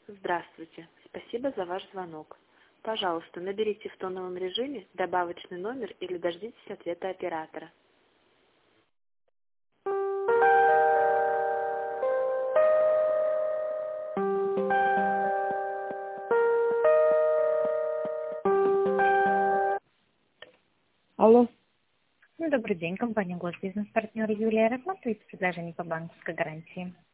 Здравствуйте. Спасибо за ваш звонок. Пожалуйста, наберите в тоновом режиме добавочный номер или дождитесь ответа оператора. Алло. Добрый день, компания «Госбизнес», партнер Юлия. Рассматривается предложение по банковской гарантии.